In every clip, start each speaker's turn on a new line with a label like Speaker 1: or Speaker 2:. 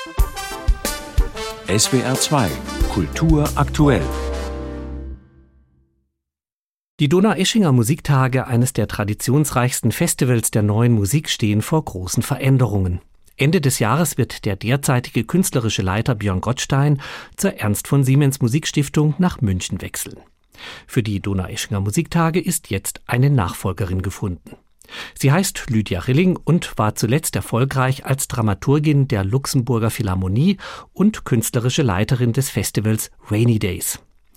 Speaker 1: SWR 2 Kultur aktuell.
Speaker 2: Die Donaueschinger Musiktage, eines der traditionsreichsten Festivals der neuen Musik, stehen vor großen Veränderungen. Ende des Jahres wird der derzeitige künstlerische Leiter Björn Gottstein zur Ernst von Siemens Musikstiftung nach München wechseln. Für die Donaueschinger Musiktage ist jetzt eine Nachfolgerin gefunden. Sie heißt Lydia Rilling und war zuletzt erfolgreich als Dramaturgin der Luxemburger Philharmonie und künstlerische Leiterin des Festivals Rainy Days.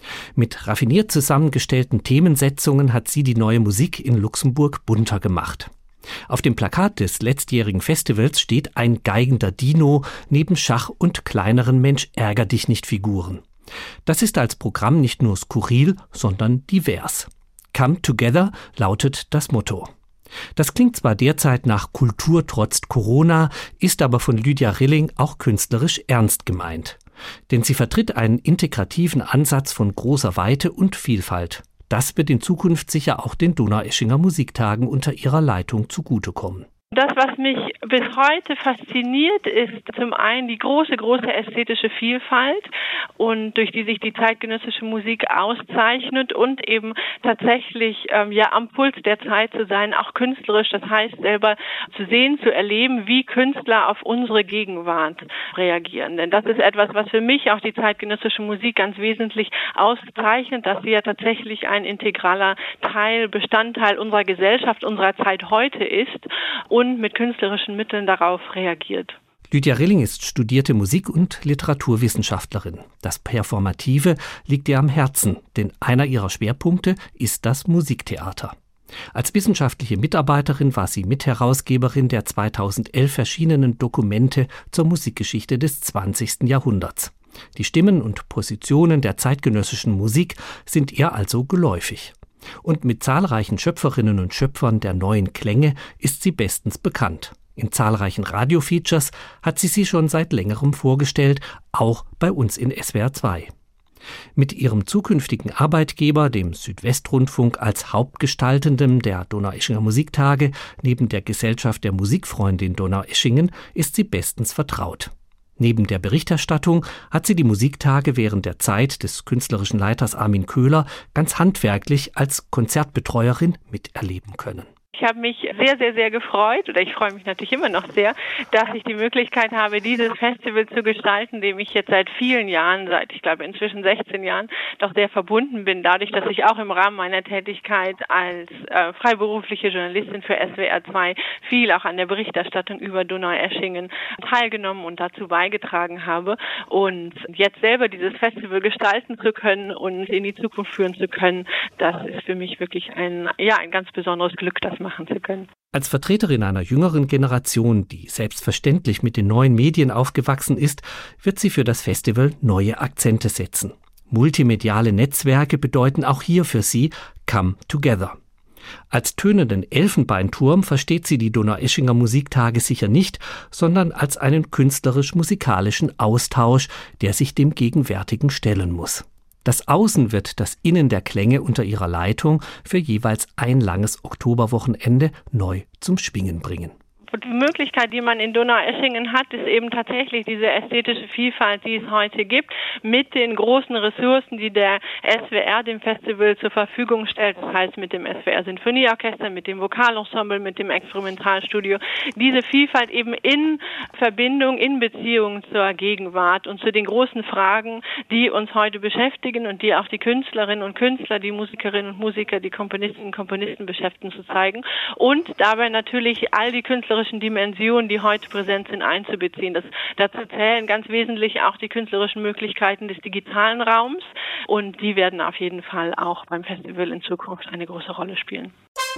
Speaker 2: Mit raffiniert zusammengestellten Themensetzungen hat sie die neue Musik in Luxemburg bunter gemacht. Auf dem Plakat des letztjährigen Festivals steht ein geigender Dino neben Schach und kleineren Mensch-ärger-dich-nicht-Figuren. Das ist als Programm nicht nur skurril, sondern divers. Come Together lautet das Motto. Das klingt zwar derzeit nach Kultur trotz Corona, ist aber von Lydia Rilling auch künstlerisch ernst gemeint. Denn sie vertritt einen integrativen Ansatz von großer Weite und Vielfalt. Das wird in Zukunft sicher auch den Donaueschinger Musiktagen unter ihrer Leitung zugutekommen.
Speaker 3: Das, was mich bis heute fasziniert, ist zum einen die große ästhetische Vielfalt, und durch die sich die zeitgenössische Musik auszeichnet, und eben tatsächlich am Puls der Zeit zu sein, auch künstlerisch, das heißt selber zu sehen, zu erleben, wie Künstler auf unsere Gegenwart reagieren. Denn das ist etwas, was für mich auch die zeitgenössische Musik ganz wesentlich auszeichnet, dass sie ja tatsächlich ein integraler Bestandteil unserer Gesellschaft, unserer Zeit heute ist und mit künstlerischen Mitteln darauf reagiert.
Speaker 2: Lydia Rilling ist studierte Musik- und Literaturwissenschaftlerin. Das Performative liegt ihr am Herzen, denn einer ihrer Schwerpunkte ist das Musiktheater. Als wissenschaftliche Mitarbeiterin war sie Mitherausgeberin der 2011 erschienenen Dokumente zur Musikgeschichte des 20. Jahrhunderts. Die Stimmen und Positionen der zeitgenössischen Musik sind ihr also geläufig. Und mit zahlreichen Schöpferinnen und Schöpfern der neuen Klänge ist sie bestens bekannt. In zahlreichen Radiofeatures hat sie schon seit längerem vorgestellt, auch bei uns in SWR 2. Mit ihrem zukünftigen Arbeitgeber, dem Südwestrundfunk, als Hauptgestaltendem der Donaueschinger Musiktage neben der Gesellschaft der Musikfreundin Donaueschingen ist sie bestens vertraut. Neben der Berichterstattung hat sie die Musiktage während der Zeit des künstlerischen Leiters Armin Köhler ganz handwerklich als Konzertbetreuerin miterleben können.
Speaker 3: Ich habe mich sehr gefreut, oder ich freue mich natürlich immer noch sehr, dass ich die Möglichkeit habe, dieses Festival zu gestalten, dem ich jetzt seit vielen Jahren, ich glaube inzwischen 16 Jahren, doch sehr verbunden bin, dadurch, dass ich auch im Rahmen meiner Tätigkeit als freiberufliche Journalistin für SWR 2 viel auch an der Berichterstattung über Donaueschingen teilgenommen und dazu beigetragen habe. Und jetzt selber dieses Festival gestalten zu können und in die Zukunft führen zu können, das ist für mich wirklich ein ganz besonderes Glück, das machen zu können.
Speaker 2: Als Vertreterin einer jüngeren Generation, die selbstverständlich mit den neuen Medien aufgewachsen ist, wird sie für das Festival neue Akzente setzen. Multimediale Netzwerke bedeuten auch hier für sie Come Together. Als tönenden Elfenbeinturm versteht sie die Donaueschinger Musiktage sicher nicht, sondern als einen künstlerisch-musikalischen Austausch, der sich dem Gegenwärtigen stellen muss. Das Außen wird das Innen der Klänge unter ihrer Leitung für jeweils ein langes Oktoberwochenende neu zum Schwingen bringen.
Speaker 3: Und die Möglichkeit, die man in Donaueschingen hat, ist eben tatsächlich diese ästhetische Vielfalt, die es heute gibt, mit den großen Ressourcen, die der SWR dem Festival zur Verfügung stellt. Das heißt, mit dem SWR Sinfonieorchester, mit dem Vokalensemble, mit dem Experimentalstudio. Diese Vielfalt eben in Verbindung, in Beziehung zur Gegenwart und zu den großen Fragen, die uns heute beschäftigen und die auch die Künstlerinnen und Künstler, die Musikerinnen und Musiker, die Komponistinnen und Komponisten beschäftigen, zu zeigen. Und dabei natürlich all die künstlerischen Dimensionen, die heute präsent sind, einzubeziehen. Dazu zählen ganz wesentlich auch die künstlerischen Möglichkeiten des digitalen Raums, und die werden auf jeden Fall auch beim Festival in Zukunft eine große Rolle spielen.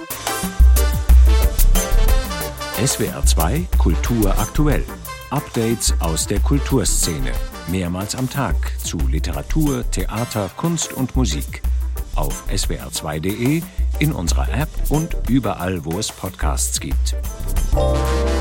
Speaker 1: SWR 2 Kultur aktuell. Updates aus der Kulturszene. Mehrmals am Tag zu Literatur, Theater, Kunst und Musik. Auf swr2.de, in unserer App und überall, wo es Podcasts gibt.